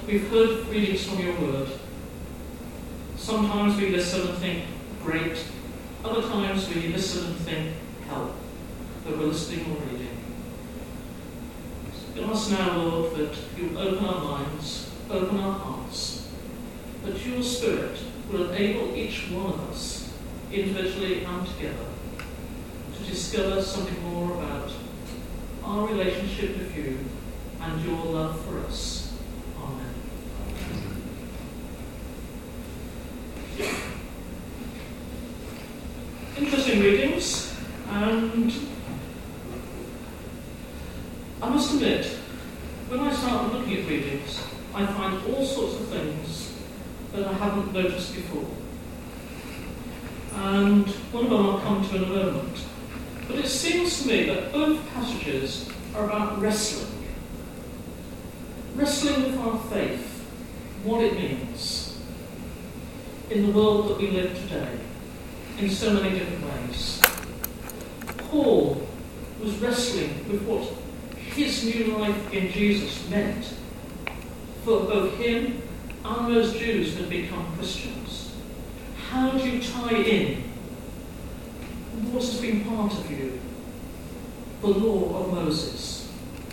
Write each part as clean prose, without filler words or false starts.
we've heard readings from your word. Sometimes we listen and think, great. Other times we listen and think, help, that we're listening or reading. We ask now, Lord, that you open our minds, open our hearts, that your Spirit will enable each one of us, individually and together, to discover something more about our relationship with you and your love for us. Amen. Interesting readings, and I must admit, when I start looking at readings, I find all sorts of things that I haven't noticed before. And one of them I'll come to in a moment. But it seems to me that both passages are about wrestling. Wrestling with our faith, what it means in the world that we live today, in so many different ways. Paul was wrestling with what his new life in Jesus meant for both him and those Jews who had become Christians. How do you tie in what has been part of you, the law of Moses,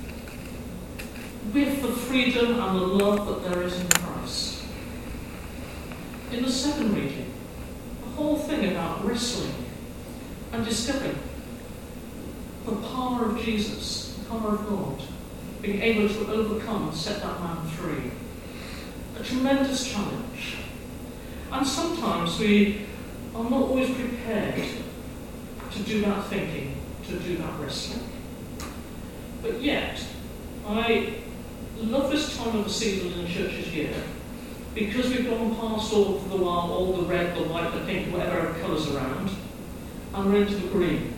with the freedom and the love that there is in Christ? In the second reading, the whole thing about wrestling and discovering the power of Jesus, the power of God, being able to overcome and set that man free. A tremendous challenge. And sometimes we are not always prepared to do that thinking, to do that wrestling. But yet, I love this time of the season in the church's year, because we've gone past all for the while, all the red, the white, the pink, whatever colours around, and we're into the green.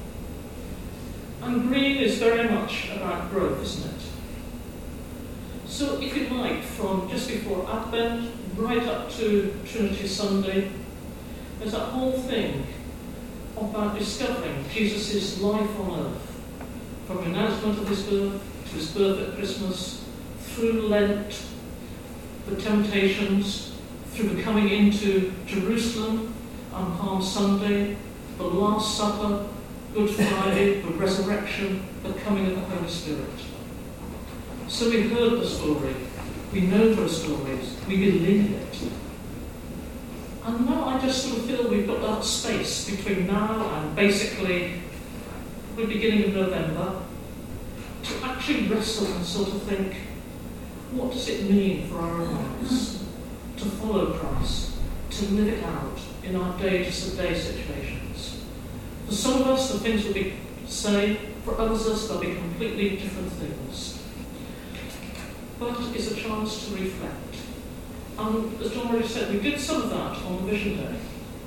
And green is very much about growth, isn't it? So if you like, from just before Advent, right up to Trinity Sunday, there's that whole thing about discovering Jesus' life on earth, from the announcement of his birth to his birth at Christmas, through Lent, the temptations, through the coming into Jerusalem on Palm Sunday, the Last Supper, Good Friday, the resurrection, the coming of the Holy Spirit. So we've heard the story, we know those stories, we believe it. And now I just sort of feel we've got that space between now and basically the beginning of November to actually wrestle and sort of think, what does it mean for our lives to follow Christ, to live it out in our day-to-day situations? For some of us, the things will be say, for others of us, they'll be completely different things. But it's a chance to reflect. And as John already said, we did some of that on the Vision Day.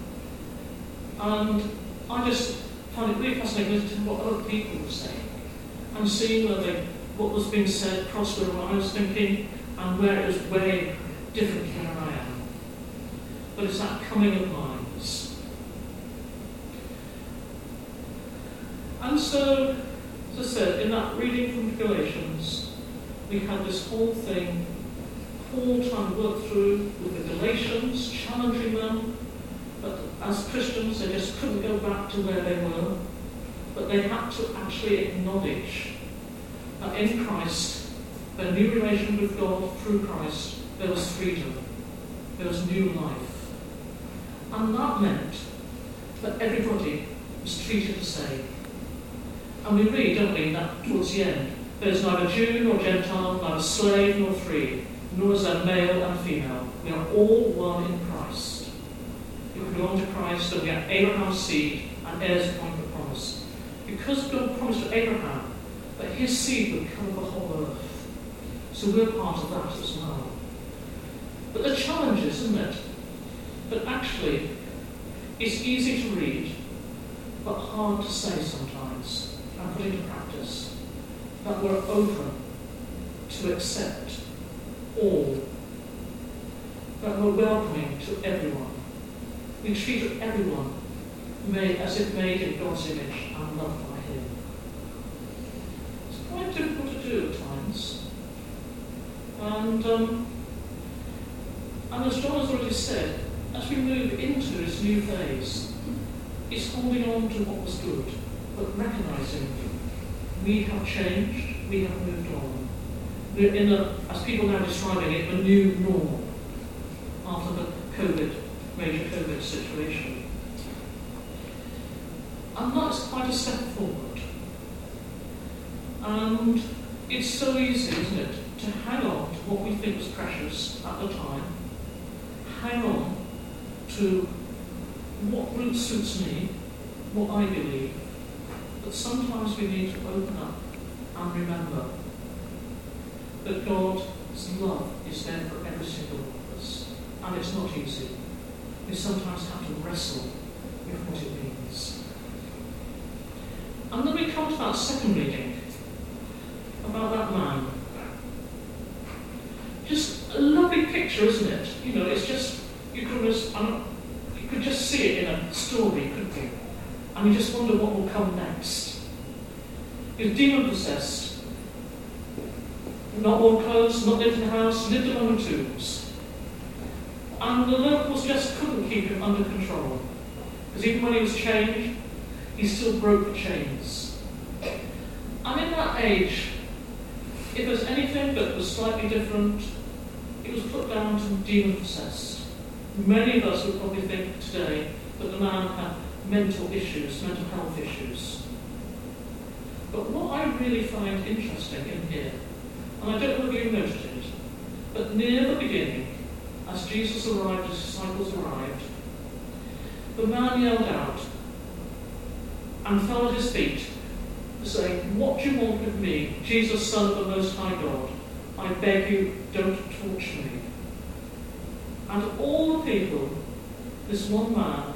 And I just found it really fascinating listening to what other people were saying and seeing what was being said crossed with what I was thinking and where it was way different from where I am. But it's that coming of minds. And so, as I said, in that reading from Galatians, we had this whole thing, Paul trying to work through with the Galatians, challenging them, but as Christians they just couldn't go back to where they were, but they had to actually acknowledge that in Christ, their new relation with God through Christ, there was freedom, there was new life. And that meant that everybody was treated the same. And we read, don't we, that towards the end, there's neither Jew nor Gentile, neither slave nor free, nor is there male and female. We are all one in Christ. If we belong to Christ, then we are Abraham's seed and heirs according to the promise. Because God promised to Abraham that his seed would cover the whole earth. So we're part of that as well. But the challenge is, isn't it, that actually it's easy to read, but hard to say sometimes and put into practice. That we're open to accept all, that we're welcoming to everyone. We treat everyone as if made in God's image and loved by him. It's quite difficult to do at times. And And as John has already said, as we move into this new phase, it's holding on to what was good, but recognising we have changed, we have moved on. We're in as people now describing it, a new normal after the major COVID situation. And that's quite a step forward. And it's so easy, isn't it, to hang on to what we think was precious at the time, hang on to what route suits me, what I believe. But sometimes we need to open up and remember that God's love is there for every single one of us. And it's not easy. We sometimes have to wrestle with what it means. And then we come to that second reading about that man. Just a lovely picture, isn't it? You know, it's just, you could just see it in a story, couldn't you? And you just wonder what will come next. He was demon-possessed. Not worn clothes, not lived in a house, lived among the tombs. And the locals just couldn't keep him under control. Because even when he was chained, he still broke the chains. And in that age, if there's anything that was slightly different, it was put down to demon-possessed. Many of us would probably think today that the man had mental issues, mental health issues. But what I really find interesting in here, and I don't know if you noted it, but near the beginning, as Jesus arrived, his disciples arrived, the man yelled out and fell at his feet, saying, "What do you want with me, Jesus, Son of the Most High God? I beg you, don't torture me." And all the people, this one man,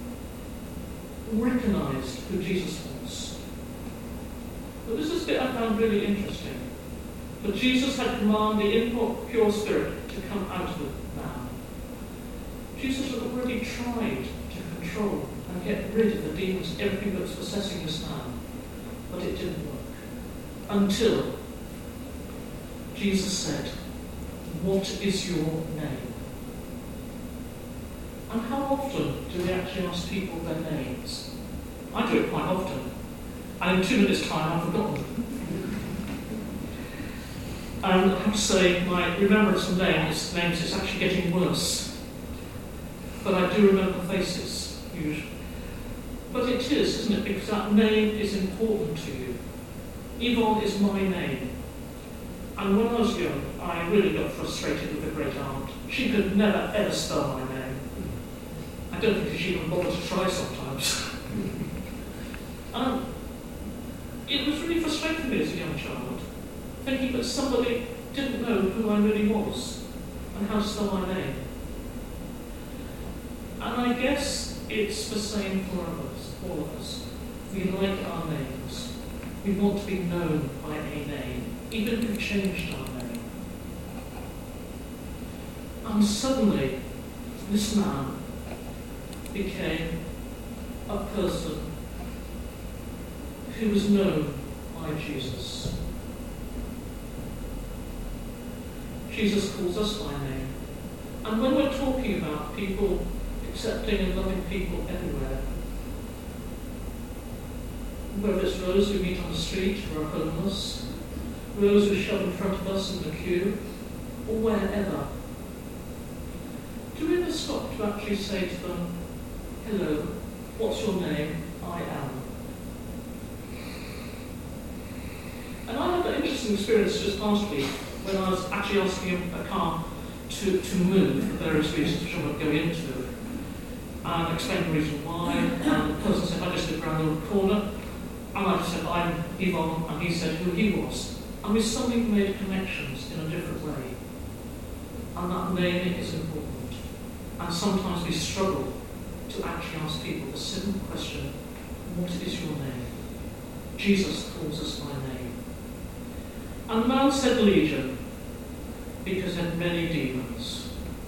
recognised who Jesus was. But this is the bit I found really interesting. But Jesus had commanded the impure spirit to come out of the man. Jesus had already tried to control and get rid of the demons, everything that was possessing this man. But it didn't work. Until Jesus said, "What is your name?" And how often do we actually ask people their names? I do it quite often. And in 2 minutes' time, I've forgotten. And I have to say, my remembrance of names is actually getting worse. But I do remember faces, usually. But it is, isn't it? Because that name is important to you. Yvonne is my name. And when I was young, I really got frustrated with the great aunt. She could never, ever spell my name. I don't think she even bothered to try sometimes. It was really frustrating me as a young child, thinking that somebody didn't know who I really was and how to spell my name. And I guess it's the same for us, all of us. We like our names. We want to be known by a name, even if we've changed our name. And suddenly, this man became a person who was known by Jesus. Jesus calls us by name. And when we're talking about people accepting and loving people everywhere, whether it's those we meet on the street who are homeless, those who shove in front of us in the queue, or wherever, do we ever stop to actually say to them, "Hello, what's your name? I am." And I had an interesting experience just last week when I was actually asking a car to move for various reasons which I won't go into, and explained the reason why, and the person said, "I just live around the corner," and I just said, "I'm Yvonne," and he said who he was. And we suddenly made connections in a different way. And that naming is important. And sometimes we struggle to actually ask people the simple question, "What is your name?" Jesus calls us by name. And the man said legion, because he had many demons.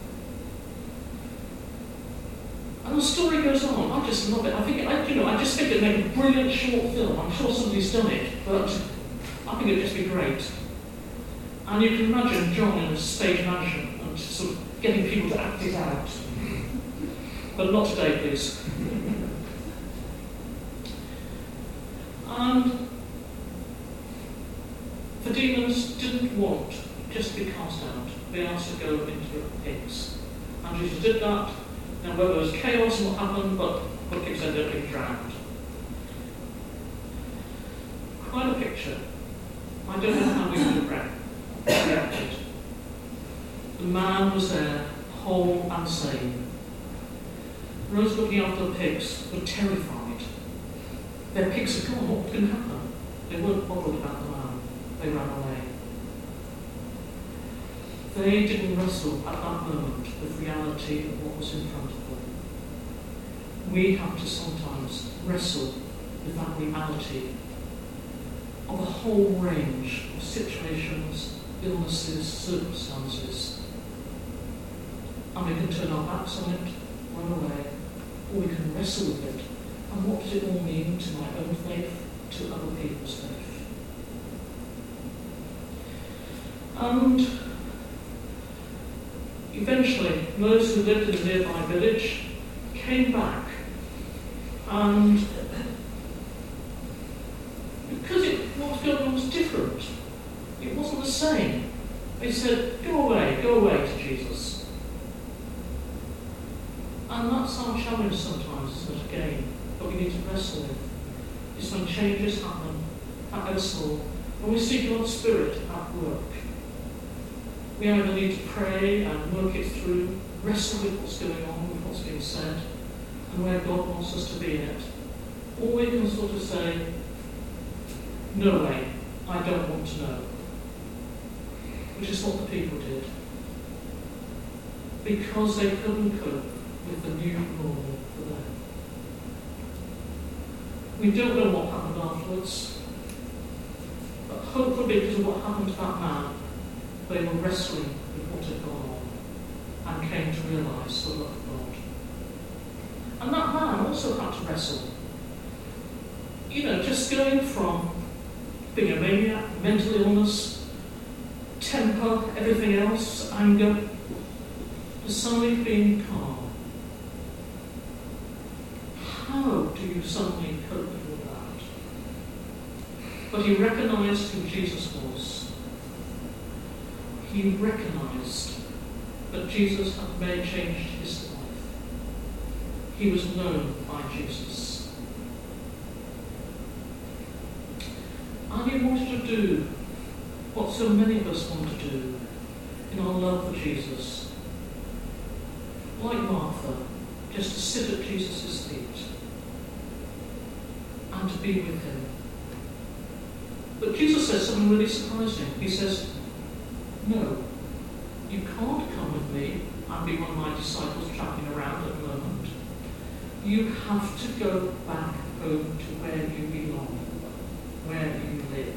And the story goes on. I just love it. I just think it'd make a brilliant short film. I'm sure somebody's done it, but I think it'd just be great. And you can imagine John in a stage management and sort of getting people to act it out. But not today, please. And the demons didn't want just to be cast out. They asked to go into pigs. And Jesus did that. Now, whether there was chaos and what happened, but the pigs ended up being drowned. Quite a picture. I don't know how we would have reacted. The man was there, whole and sane. Those looking after the pigs were terrified. Their pigs had gone. What can happen? They weren't bothered about the man. They ran away. They didn't wrestle at that moment with reality of what was in front of them. We have to sometimes wrestle with that reality of a whole range of situations, illnesses, circumstances. And we can turn our backs on it, run away, or we can wrestle with it. And what does it all mean to my own faith, to other people's faith? And eventually, those who lived in the nearby village came back, and because what was going on was different, it wasn't the same. They said, go away to Jesus. And that's our challenge sometimes, isn't it, again, that we need to wrestle with. Is when changes happen at our soul, when we see God's Spirit at work. We either need to pray and work it through, wrestle with what's going on, with what's being said, and where God wants us to be in it. Or we can sort of say, no way, I don't want to know. Which is what the people did. Because they couldn't cope with the new normal for them. We don't know what happened afterwards, but hopefully because of what happened to that man, they were wrestling with what had gone on and came to realise the love of God. And that man also had to wrestle. You know, just going from being a maniac, mental illness, temper, everything else, anger, to suddenly being calm. How do you suddenly cope with all that? But he recognised who Jesus was. He recognised that Jesus had changed his life. He was known by Jesus. And he wanted to do what so many of us want to do in our love for Jesus. Like Martha, just to sit at Jesus' feet and to be with him. But Jesus says something really surprising. He says, no, you can't come with me and be one of my disciples travelling around at the moment. You have to go back home to where you belong, where you live.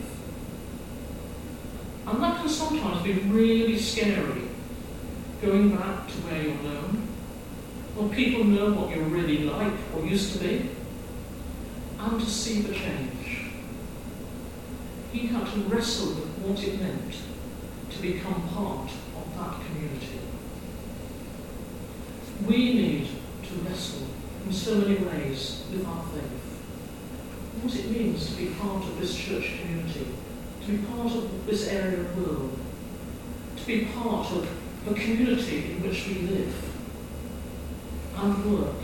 And that can sometimes be really scary, going back to where you're known, when people know what you're really like or used to be, and to see the change. He had to wrestle with what it meant to become part of that community. We need to wrestle in so many ways with our faith. What it means to be part of this church community, to be part of this area of world, to be part of the community in which we live and work.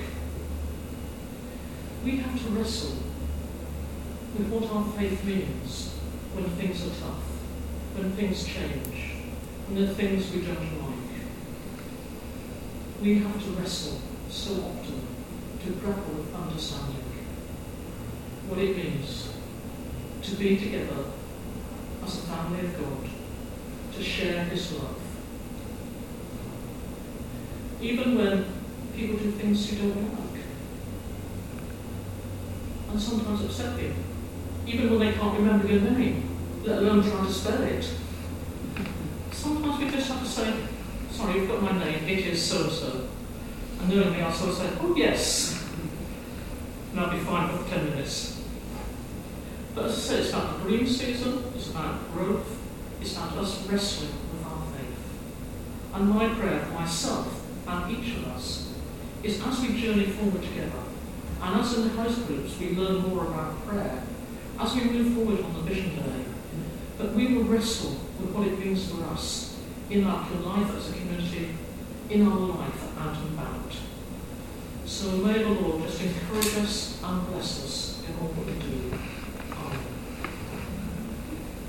We have to wrestle with what our faith means when things are tough, when things change, and there are things we don't like. We have to wrestle so often to grapple with understanding what it means to be together as a family of God, to share his love. Even when people do things you don't like, and sometimes upset you, even when they can't remember your name, let alone try to spell it. Sometimes we just have to say, sorry, you've got my name, it is so-and-so. And knowingly I'll sort of say, oh yes, and I'll be fine for 10 minutes. But as I said, it's about the green season, it's about growth, is about us wrestling with our faith. And my prayer for myself and each of us is, as we journey forward together, and as in the house groups we learn more about prayer, as we move forward on the Vision Day, that we will wrestle with what it means for us in our life as a community, in our life out and about. So may the Lord just encourage us and bless us in all that we do.